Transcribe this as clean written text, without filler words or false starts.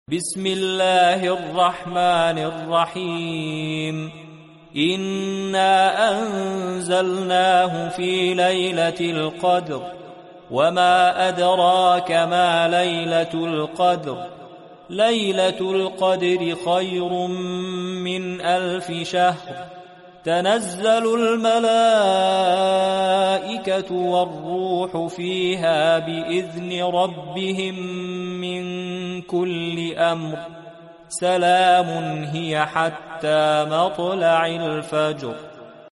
بسم الله الرحمن الرحيم إنا أنزلناه في ليلة القدر وما أدراك ما ليلة القدر ليلة القدر خير من 1000 شهر تنزل الملائكة والروح فيها بإذن ربهم من كل أمر سلام هي حتى مطلع الفجر.